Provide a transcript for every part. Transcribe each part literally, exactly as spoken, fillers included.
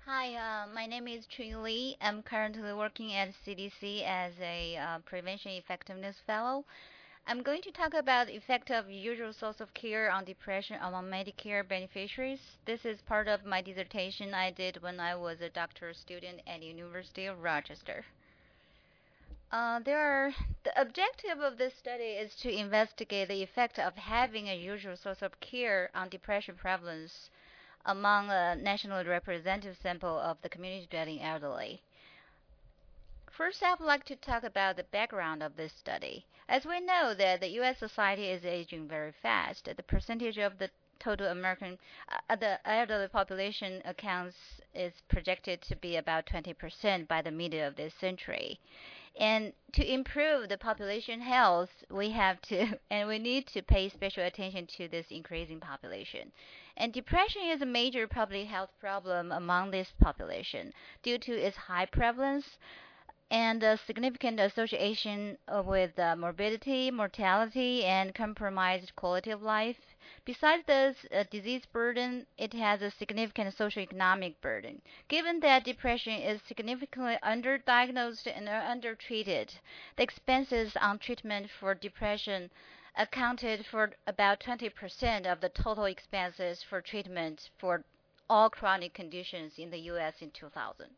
Hi, uh, my name is Chun Li. I'm currently working at C D C as a uh, Prevention Effectiveness Fellow. I'm going to talk about the effect of usual source of care on depression among Medicare beneficiaries. This is part of my dissertation I did when I was a doctoral student at University of Rochester. Uh, there are, the objective of this study is to investigate the effect of having a usual source of care on depression prevalence among a nationally representative sample of the community dwelling elderly. First, I would like to talk about the background of this study. As we know that the U S society is aging very fast, the percentage of the total American uh, the elderly population accounts is projected to be about twenty percent by the middle of this century. And to improve the population health, we have to, and we need to pay special attention to this increasing population. And depression is a major public health problem among this population due to its high prevalence and a significant association uh, with uh, morbidity, mortality, and compromised quality of life. Besides this uh, disease burden, it has a significant socioeconomic burden. Given that depression is significantly underdiagnosed and undertreated, the expenses on treatment for depression accounted for about twenty percent of the total expenses for treatment for all chronic conditions in the U S in two thousand.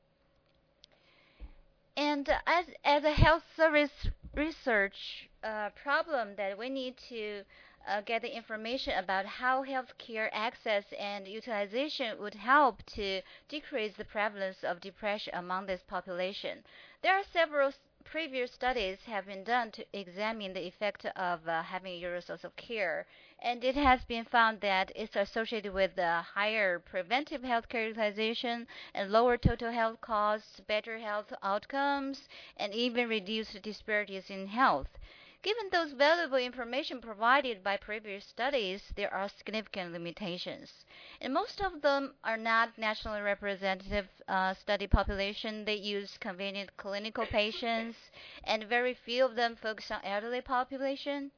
And uh, as as a health service research uh, problem that we need to uh, get the information about how healthcare access and utilization would help to decrease the prevalence of depression among this population. There are several s- previous studies have been done to examine the effect of uh, having usual source of care, and it has been found that it's associated with uh, higher preventive healthcare utilization and lower total health costs, better health outcomes, and even reduced disparities in health. Given those valuable information provided by previous studies, there are significant limitations. And most of them are not nationally representative uh, study population. They use convenient clinical patients, and very few of them focus on elderly population.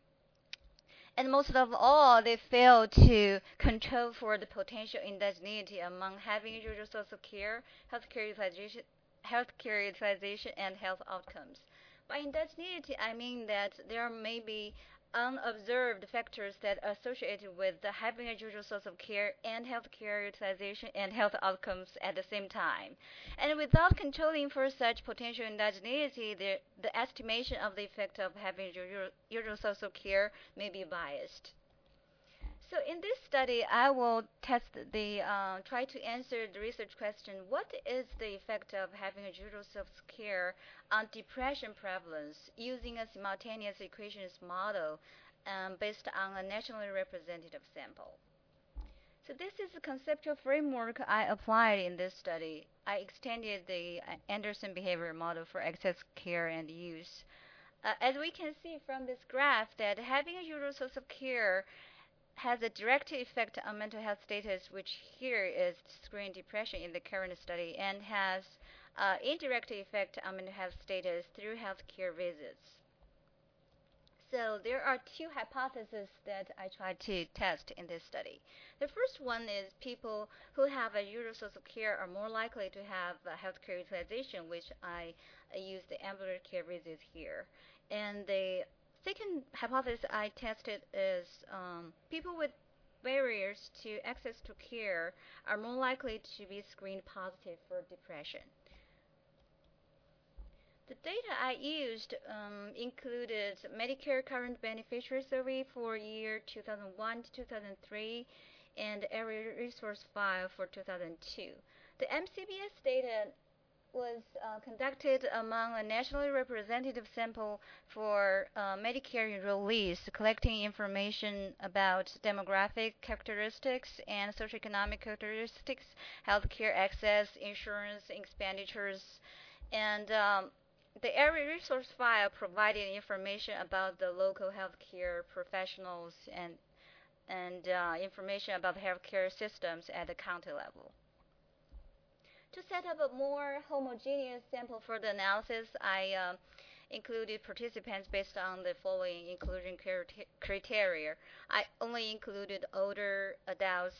And most of all, they fail to control for the potential indigeneity among having usual source of care, healthcare utilization, healthcare utilization, and health outcomes. By indigeneity, I mean that there may be unobserved factors that are associated with the having a usual source of care and healthcare utilization and health outcomes at the same time. And without controlling for such potential indigeneity, the, the estimation of the effect of having usual, usual source of care may be biased. So in this study, I will test the uh, try to answer the research question: what is the effect of having a usual self-care on depression prevalence using a simultaneous equations model um, based on a nationally representative sample? So this is the conceptual framework I applied in this study. I extended the uh, Anderson behavior model for access, care, and use. Uh, as we can see from this graph, that having a usual source of care has a direct effect on mental health status, which here is screen depression in the current study, and has uh, indirect effect on mental health status through healthcare visits. So there are two hypotheses that I tried to test in this study. The first one is people who have a usual source of care are more likely to have uh, healthcare utilization, which I uh, use the ambulatory care visits here. And the second hypothesis I tested is um, people with barriers to access to care are more likely to be screened positive for depression. The data I used um, included Medicare current beneficiary survey for year two thousand one to two thousand three and area resource file for two thousand two. The M C B S data was uh, conducted among a nationally representative sample for uh, Medicare enrollees, collecting information about demographic characteristics and socioeconomic characteristics, healthcare access, insurance expenditures, and um, the area resource file provided information about the local healthcare professionals and and uh, information about healthcare systems at the county level. To set up a more homogeneous sample for the analysis, I uh, included participants based on the following inclusion criteria. I only included older adults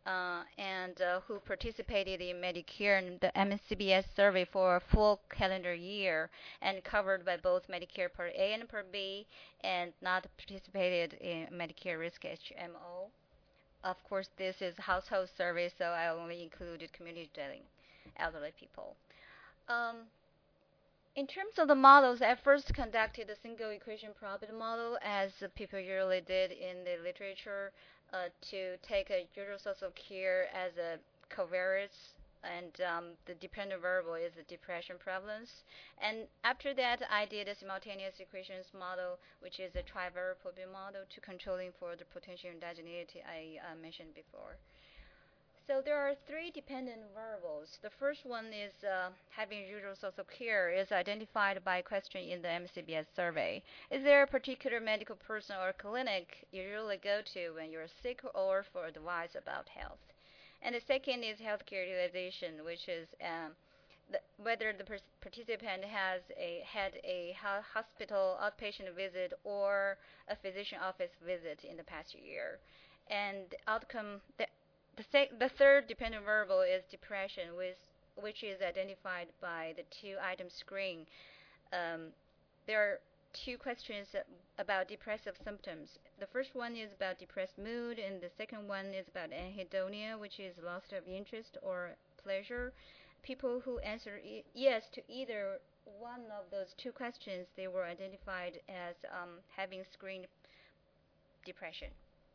uh, and uh, who participated in Medicare and the M C B S survey for a full calendar year and covered by both Medicare Part A and Part B and not participated in Medicare Risk H M O. Of course, this is household survey, so I only included community dwelling elderly people. Um, in terms of the models, I first conducted a single equation probability model, as people usually did in the literature, uh, to take a usual source of care as a covariates, and um, the dependent variable is the depression prevalence. And after that, I did a simultaneous equations model, which is a trivariate probability model to controlling for the potential endogeneity I uh, mentioned before. So there are three dependent variables. The first one is uh, having usual source of care is identified by a question in the M C B S survey. Is there a particular medical person or clinic you usually go to when you're sick or for advice about health? And the second is healthcare utilization, which is um, the, whether the participant has a, had a ho hospital outpatient visit or a physician office visit in the past year. And outcome, the the, the third dependent variable is depression, with, which is identified by the two-item screen. Um, there are two questions about depressive symptoms. The first one is about depressed mood, and the second one is about anhedonia, which is loss of interest or pleasure. People who answer e yes to either one of those two questions, they were identified as um, having screened depression.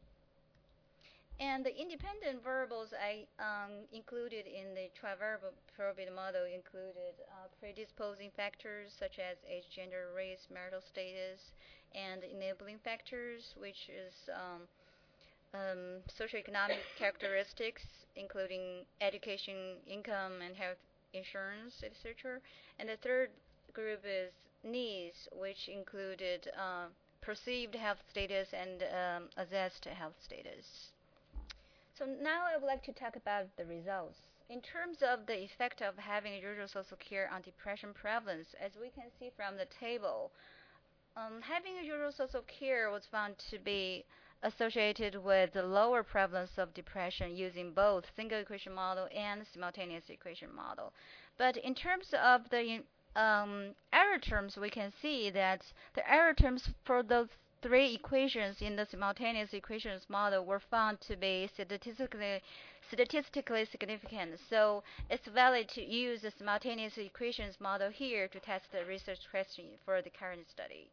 And the independent variables I um, included in the trivariate probability model included uh, predisposing factors such as age, gender, race, marital status, and enabling factors, which is um, um, socioeconomic characteristics, including education, income, and health insurance, et cetera. And the third group is needs, which included uh, perceived health status and um, assessed health status. So now I would like to talk about the results. In terms of the effect of having usual social care on depression prevalence, as we can see from the table, um, having usual social care was found to be associated with the lower prevalence of depression using both single equation model and simultaneous equation model. But in terms of the um, error terms, we can see that the error terms for those three equations in the simultaneous equations model were found to be statistically statistically significant. So it's valid to use the simultaneous equations model here to test the research question for the current study.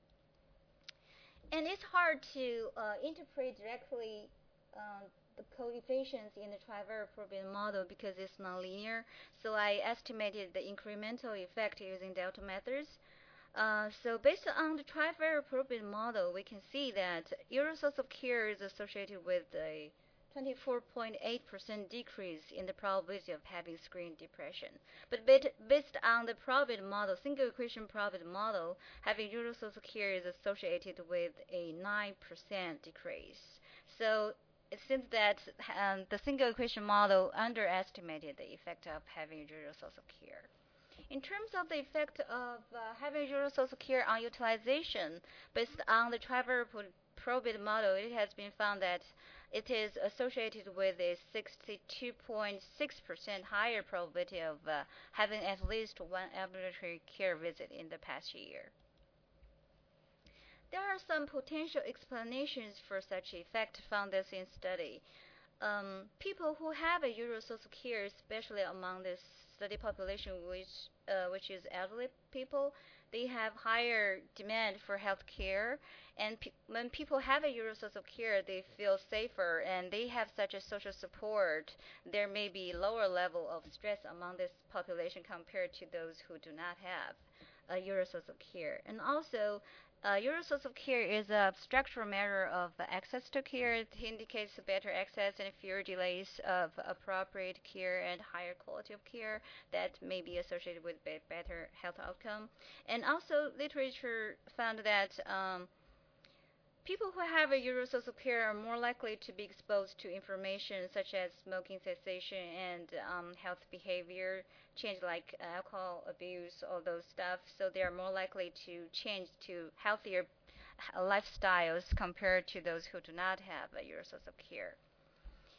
And it's hard to uh, interpret directly um, the coefficients in the trivariate probability model because it's nonlinear. So I estimated the incremental effect using delta methods. Uh, so based on the trivariate probability model, we can see that usual source of care is associated with a twenty-four point eight percent decrease in the probability of having screened depression. But based on the probability model, single equation probability model, having usual source of care is associated with a nine percent decrease. So it seems that um, the single equation model underestimated the effect of having usual source of care. In terms of the effect of uh, having usual social care on utilization, based on the trivariate probability model, it has been found that it is associated with a sixty-two point six percent higher probability of uh, having at least one ambulatory care visit in the past year. There are some potential explanations for such effect found this in study. Um, people who have a usual social care, especially among this study population, which uh, which is elderly people, they have higher demand for health care. And pe when people have a usual social care, they feel safer and they have such a social support. There may be lower level of stress among this population compared to those who do not have a usual social care. And also, Uh, usual source of care is a structural measure of access to care. It indicates better access and fewer delays of appropriate care and higher quality of care that may be associated with be better health outcome. And also, literature found that um, people who have a usual source of care are more likely to be exposed to information such as smoking cessation and um, health behavior change like alcohol abuse, all those stuff. So they are more likely to change to healthier lifestyles compared to those who do not have a usual source of care.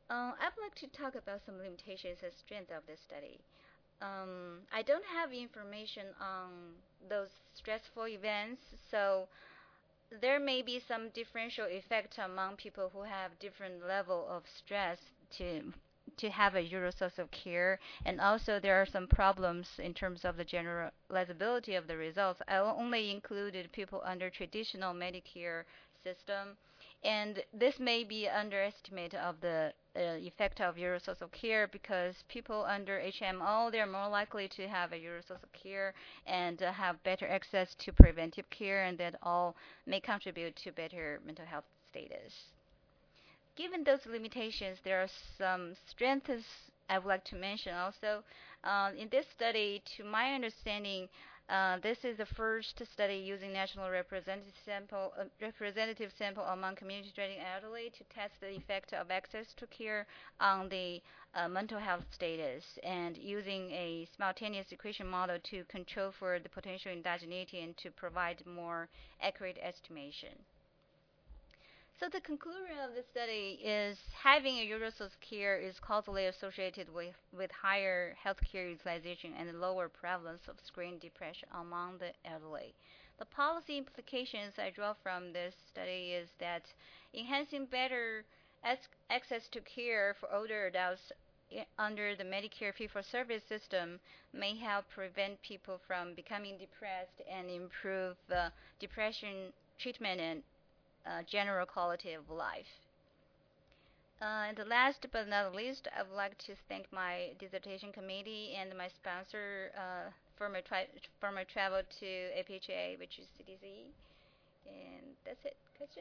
Uh, I'd like to talk about some limitations and strengths of this study. Um, I don't have information on those stressful events, so there may be some differential effect among people who have different level of stress to to have a usual source of care, and also there are some problems in terms of the generalizability of the results. I only included people under traditional Medicare system, and this may be underestimate of the uh, effect of usual source of care because people under H M O they're more likely to have a usual source of care and uh, have better access to preventive care, and that all may contribute to better mental health status. Given those limitations, there are some strengths I would like to mention also. Uh, in this study, to my understanding, uh, this is the first study using national representative sample, uh, representative sample among community treating elderly to test the effect of access to care on the uh, mental health status, and using a simultaneous equation model to control for the potential endogeneity and to provide more accurate estimation. So the conclusion of the study is having a universal care is causally associated with, with higher healthcare utilization and lower prevalence of screen depression among the elderly. The policy implications I draw from this study is that enhancing better access to care for older adults under the Medicare fee-for-service system may help prevent people from becoming depressed and improve uh, depression treatment and uh, general quality of life. Uh, and last but not least, I would like to thank my dissertation committee and my sponsor uh, for, my tri- for my travel to A P H A, which is C D C. And that's it. Question?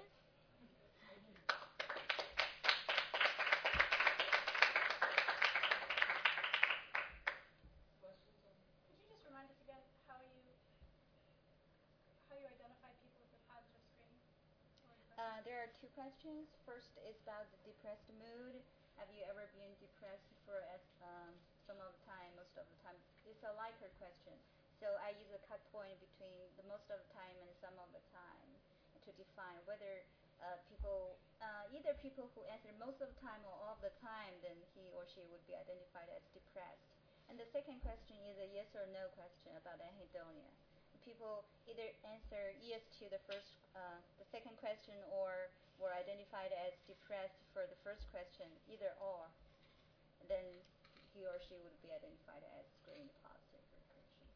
Uh, there are two questions. First is about the depressed mood. Have you ever been depressed for as, um, some of the time, most of the time? It's a Likert question. So I use a cut point between the most of the time and some of the time to define whether uh, people, uh, either people who answer most of the time or all of the time, then he or she would be identified as depressed. And the second question is a yes or no question about anhedonia. People either answer yes to the first, uh, the second question, or were identified as depressed for the first question, either or, then he or she would be identified as screened positive for depression.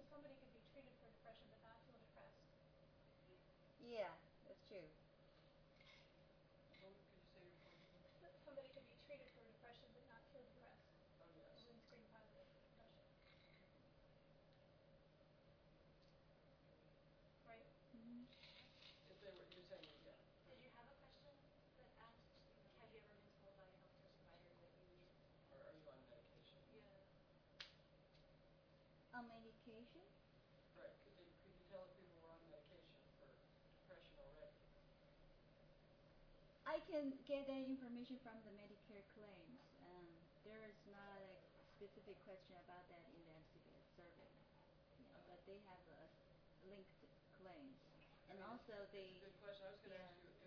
Yeah, that's true. Mhm. On medication? I can get that information from the Medicare claims. Um, there is not a specific question about that in the M C B S survey. Yeah, but they have uh, linked claims. And also they, yeah.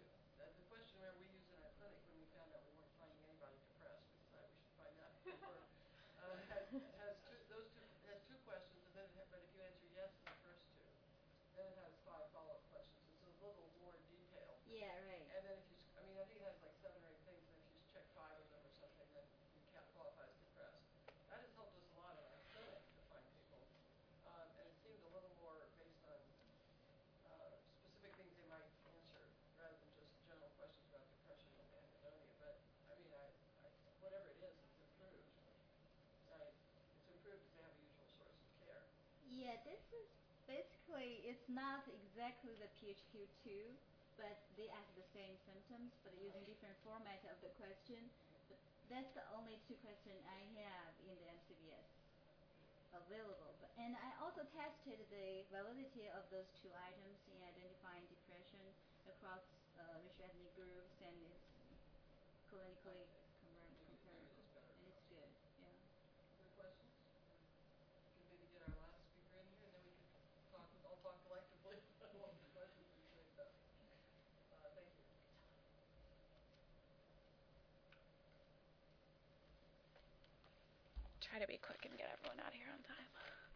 Yeah, right. Yeah, this is basically, it's not exactly the P H Q two, but they ask the same symptoms, but using different format of the question. But that's the only two questions I have in the M C B S available. But, and I also tested the validity of those two items in identifying depression across uh, racial ethnic groups, and it's clinically compar- comparable. And it's good, yeah. try to be quick and get everyone out of here on time.